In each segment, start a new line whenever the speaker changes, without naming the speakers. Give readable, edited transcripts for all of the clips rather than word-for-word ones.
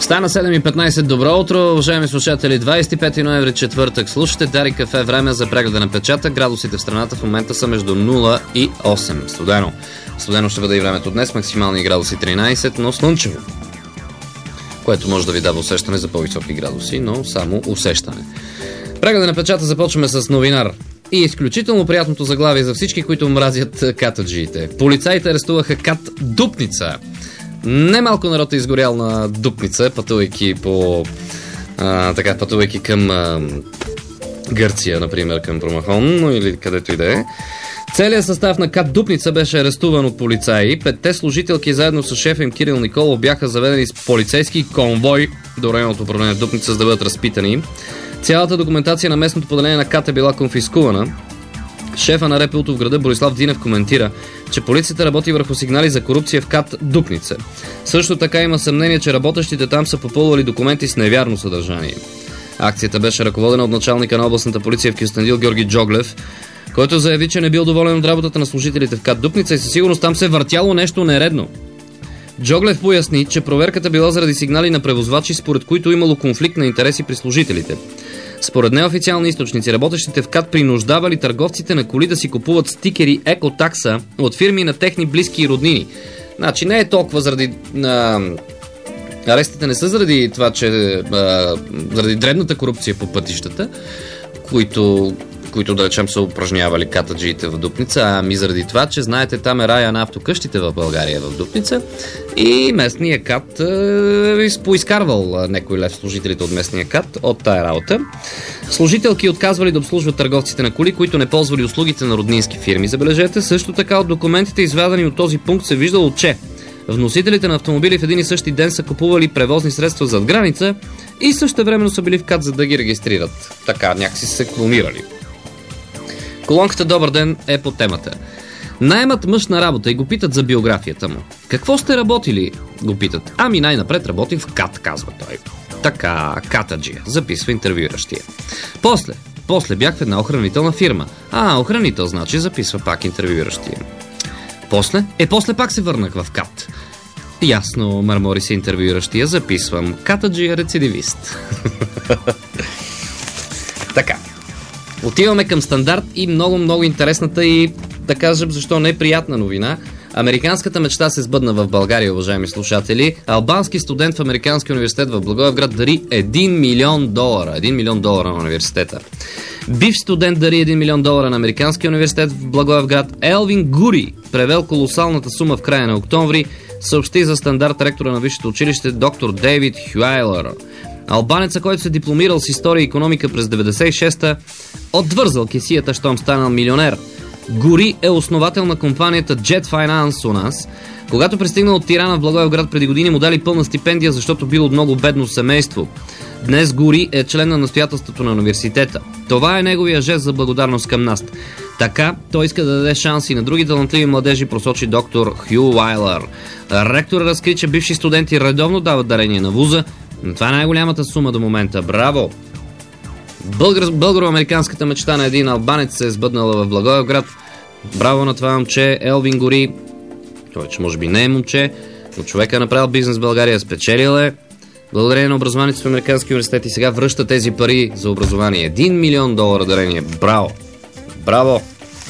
Стана 7:15. Добро утро, уважаеми слушатели. 25 ноември, четвъртък. Слушате Дарик кафе, време за прегледа на печата. Градусите в страната в момента са между 0 и 8. Студено. Студено ще бъде и времето днес. Максимални градуси 13, но слънчево. Което може да ви дава усещане за по-високи градуси, но само усещане. Прегледа на печата започваме с новинар. И изключително приятното заглавие за всички, които мразят катаджиите. Полицаите арестуваха кат Дупница. Немалко народ е изгорял на Дупница, пътувайки към Гърция, например, към Промахон, или където и да е. Целият състав на кат Дупница беше арестуван от полицаи. 5 служителки заедно с шефа им Кирил Николов бяха заведени с полицейски конвой до районното управление Дупница, за да бъдат разпитани. Цялата документация на местното поделение на КАТ е била конфискувана. Шефа на РПУ-то в града Борислав Динев коментира, че полицията работи върху сигнали за корупция в КАТ Дупница. Също така има съмнение, че работещите там са попълвали документи с невярно съдържание. Акцията беше ръководена от началника на областната полиция в Кюстендил Георги Джоглев, който заяви, че не бил доволен от работата на служителите в КАТ Дупница и със сигурност там се въртяло нещо нередно. Джоглев поясни, че проверката била заради сигнали на превозвачи, според които имало конфликт на интереси при служителите. Според неофициални източници, работещите в КАТ принуждавали търговците на коли да си купуват стикери екотакса от фирми на техни близки и роднини. Значи не е толкова заради... Арестите не са заради това, че заради дребната корупция по пътищата, които да речем са упражнявали катаджиите в Дупница, ами заради това, че знаете, там е рая на автокъщите в България, в Дупница, и местния КАТ поизкарвал някой лев служителите от местния КАТ от тая работа. Служителки отказвали да обслужват търговците на коли, които не ползвали услугите на роднински фирми. Забележете, също така от документите, извадени от този пункт, се виждало, че вносителите на автомобили в един и същи ден са купували превозни средства зад граница и същевременно са били в КАТ, за да ги регистрират. Така, някакси се клонирали. Колонката "Добър ден" е по темата. Наемат мъж на работа и го питат за биографията му. Какво сте работили? Го питат. Ами най-напред работих в КАТ, казва той. Така, катаджия, записва интервюиращия. После бях в една охранителна фирма. Охранител, значи, записва пак интервюиращия. После пак се върнах в КАТ. Ясно, мърмори се интервюиращия, записвам. Катаджия рецидивист. Така. Отиваме към стандарт и много интересната и, да кажем, защо не приятна новина. Американската мечта се сбъдна в България, уважаеми слушатели. Албански студент в Американския университет в Благоевград дари $1 милион. $1 милион на университета. Бивш студент дари $1 милион на Американския университет в Благоевград. Елвин Гури превел колосалната сума в края на октомври, съобщи за стандарт ректора на висшето училище доктор Дейвид Хюайлер. Албанеца, който се дипломирал с история и икономика през 96-та, отвързал кесията, щом станал милионер. Гури е основател на компанията Jet Finance у нас. Когато пристигнал от Тирана в Благоевград преди години, му дали пълна стипендия, защото бил от много бедно семейство. Днес Гури е член на настоятелството на университета. Това е неговия жест за благодарност към нас. Така, той иска да даде шанси на други талантливи младежи, просочи доктор Хю Уайлер. Ректор разкри, че бивши студенти редовно дават дарение на вуза, но това е най-голямата сума до момента. Браво! Българо-американската мечта на един албанец се е сбъднала в Благоевград. Браво на това момче, Елвин Гури. Той, че може би не е момче, но човека е направил бизнес в България, спечелил е. Благодарение на образованието в Американски университет и сега връща тези пари за образование. $1 милион дарение. Браво! Браво!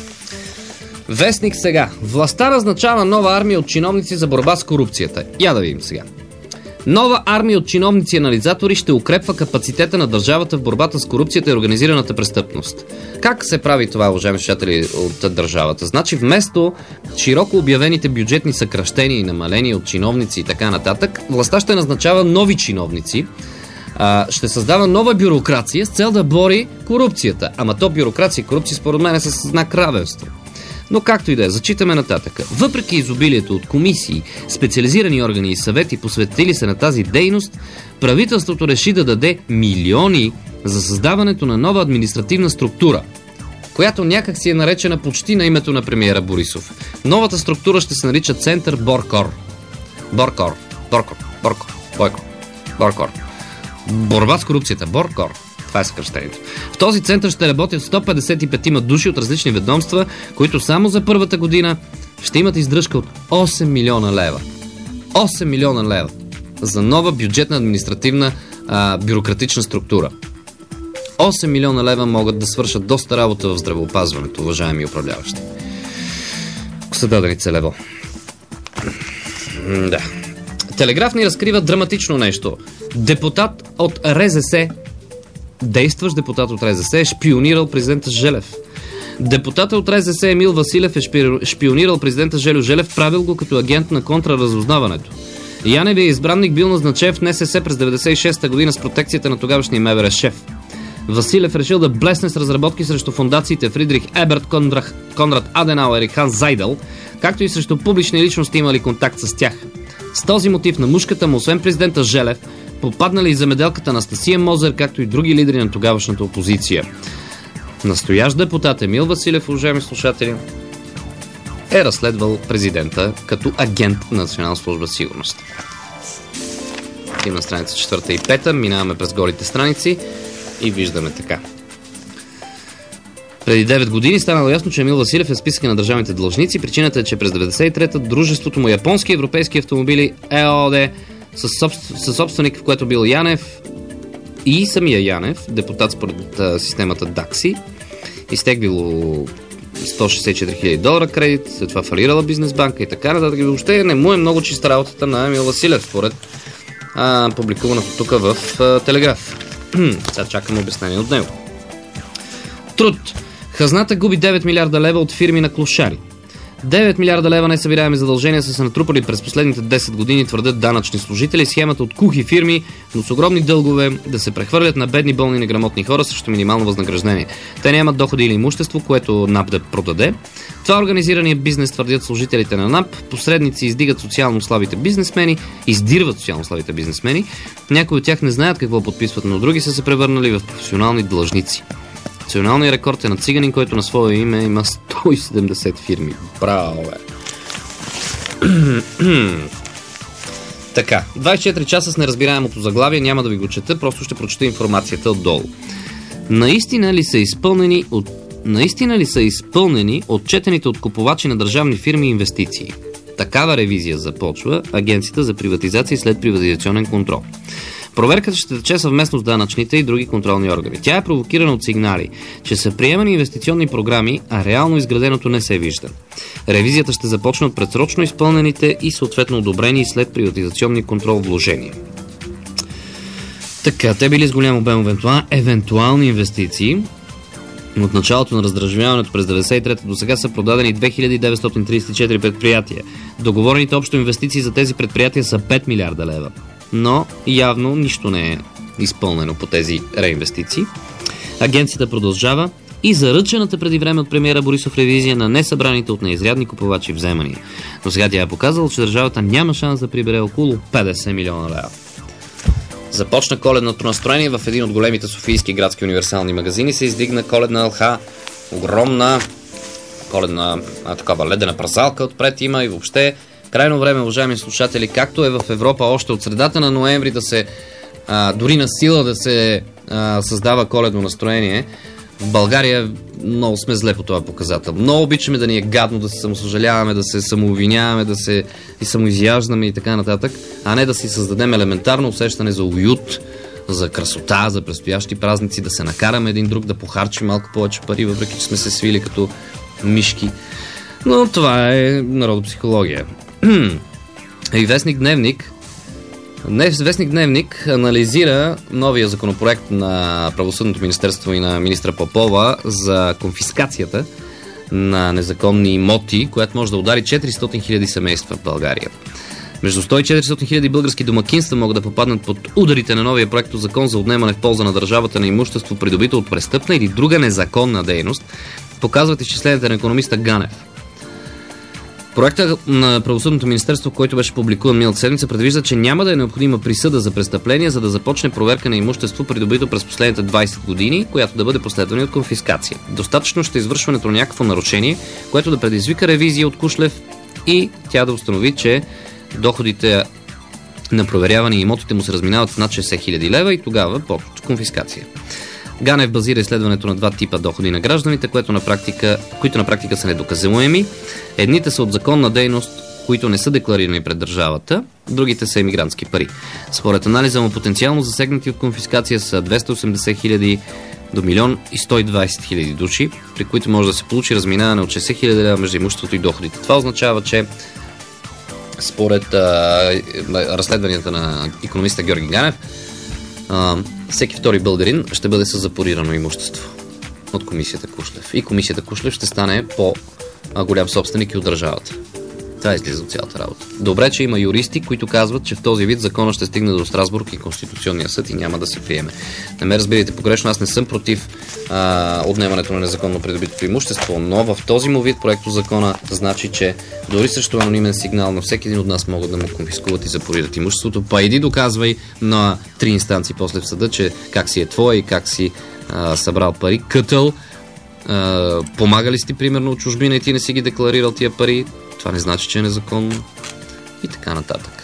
Вестник сега. Властта назначава нова армия от чиновници за борба с корупцията. Я да видим сега. Нова армия от чиновници и анализатори ще укрепва капацитета на държавата в борбата с корупцията и организираната престъпност. Как се прави това, уважаеми слушатели, от държавата? Значи вместо широко обявените бюджетни съкращения и намаления от чиновници и така нататък, властта ще назначава нови чиновници, ще създава нова бюрокрация с цел да бори корупцията. Ама то бюрокрация и корупция според мен е със знак равенство. Но както и да е, зачитаме нататък. Въпреки изобилието от комисии, специализирани органи и съвети, посветили се на тази дейност, правителството реши да даде милиони за създаването на нова административна структура, която някак си е наречена почти на името на премиера Борисов. Новата структура ще се нарича Център Боркор. Боркор. Борба с корупцията. Боркор. Това е съкръщението. В този център ще работят 155 души от различни ведомства, които само за първата година ще имат издръжка от 8 милиона лева. 8 милиона лева. за нова бюджетна административна бюрократична структура. 8 милиона лева могат да свършат доста работа в здравеопазването, уважаеми управляващи. Са дадени целево. Да. Телеграф ни разкрива драматично нещо. Депутат от РЗС, действащ депутат от РЗС, е шпионирал президента Желев. Депутатът от РЗС Емил Василев е шпионирал президента Желю Желев, правил го като агент на контраразузнаването. Яневия избранник бил назначен в НСС през 1996 година с протекцията на тогавашния МВР шеф. Василев решил да блесне с разработки срещу фондациите Фридрих Еберт, Конрад Аденауер и Ханс Зайдел, както и срещу публични личности имали контакт с тях. С този мотив на мушката му, освен президента Желев, попаднали и земеделката Анастасия Мозер, както и други лидери на тогавашната опозиция. Настоящ депутат Емил Василев, уважаеми слушатели, е разследвал президента като агент на Национална служба сигурност. На страница 4 и 5 минаваме през голите страници и виждаме така. Преди 9 години станало ясно, че Емил Василев е в списъка на държавните длъжници. Причината е, че през 1993-та дружеството му Японски европейски автомобили ЕООД със собственик, в което бил Янев и самия Янев, депутат според системата ДАКСИ, изтеглило $164 000 кредит, след това фалирала бизнес банка и така нататък. Въобще не му е много чиста работата на Емил Василев, според публикуваното тук в Телеграф. Сега чакам обяснение от него. Труд. Хазната губи 9 милиарда лева от фирми на клошари. 9 милиарда лева несъбираеми задължения са се натрупали през последните 10 години, твърдят данъчни служители. Схемата от кухи фирми, но с огромни дългове, да се прехвърлят на бедни, болни и неграмотни хора срещу минимално възнаграждение. Те нямат доходи или имущество, което НАП да продаде. Това организирания бизнес, твърдят служителите на НАП. Посредници издирват социално слабите бизнесмени. Някои от тях не знаят какво подписват, но други са се превърнали в професионални длъжници. Националният рекорд е на циганин, който на свое име има 170 фирми. Браво, бе! Така, 24 часа с неразбираемото заглавие, няма да ви го чета, просто ще прочета информацията отдолу. Наистина ли са изпълнени отчетените от купувачи на държавни фирми инвестиции? Такава ревизия започва Агенцията за приватизация и следприватизационен контрол. Проверката ще тече съвместно с данъчните и други контролни органи. Тя е провокирана от сигнали, че са приемани инвестиционни програми, а реално изграденото не се вижда. Ревизията ще започне от предсрочно изпълнените и съответно одобрени след приватизационни контрол вложения. Така, те били с голям обем евентуални инвестиции. От началото на раздържавяването през 1993 до сега са продадени 2934 предприятия. Договорените общо инвестиции за тези предприятия са 5 милиарда лева. Но явно нищо не е изпълнено по тези реинвестиции. Агенцията продължава и заръчената преди време от премиера Борисов ревизия на несъбраните от неизрядни купувачи вземания. Но сега тя е показала, че държавата няма шанс да прибере около 50 милиона лева. Започна коледното настроение в един от големите софийски градски универсални магазини. Се издигна коледна алха, огромна коледна такава ледена празалка отпред има и въобще крайно време, уважаеми слушатели, както е в Европа още от средата на ноември да се дори на сила да се създава коледно настроение, в България много сме зле по това показател. Много обичаме да ни е гадно, да се самосъжаляваме, да се самообвиняваме, да се и самоизяждаме и така нататък, а не да си създадем елементарно усещане за уют, за красота, за предстоящи празници, да се накараме един друг да похарчи малко повече пари, въпреки че сме се свили като мишки. Но това е народопсихология. И Вестник Дневник анализира новия законопроект на Правосъдното министерство и на министра Попова за конфискацията на незаконни имоти, която може да удари 400 000 семейства в България. Между 100 и 400 000 български домакинства могат да попаднат под ударите на новия проект от закон за отнемане в полза на държавата на имущество, придобито от престъпна или друга незаконна дейност, показват изчисленията на икономиста Ганев. Проектът на Правосъдното министерство, който беше публикуван миналата седмица, предвижда, че няма да е необходима присъда за престъпление, за да започне проверка на имущество, придобито през последните 20 години, която да бъде последвана от конфискация. Достатъчно ще извършването на някакво нарушение, което да предизвика ревизия от Кушлев и тя да установи, че доходите на проверяване и имотите му се разминават с над 60 000 лева и тогава почва конфискация. Ганев базира изследването на два типа доходи на гражданите, които на практика са недоказуеми. Едните са от законна дейност, които не са декларирани пред държавата, другите са емигрантски пари. Според анализа му потенциално засегнати от конфискация са 280 хиляди до 1 120 000 души, при които може да се получи разминаване от 60 хиляди лева между имуществото и доходите. Това означава, че според разследванията на икономиста Георги Ганев, всеки втори българин ще бъде със запорирано имущество от комисията Кушлев. И комисията Кушлев ще стане по-голям собственик и от държавата. Това излиза от цялата работа. Добре, че има юристи, които казват, че в този вид закона ще стигне до Страсбург и Конституционния съд и няма да се приеме. Не ме разбирайте погрешно, аз не съм против отнемането на незаконно придобитото имущество, но в този му вид проекто закона значи, че дори срещу анонимен сигнал на всеки един от нас могат да му конфискуват и запорират имуществото. Па иди доказвай на 3 инстанции после в съда, че как си е твой и как си събрал пари, кътъл, помагали сте примерно от чужбина и ти не си ги декларирал тия пари. Това не значи, че е незаконно и така нататък.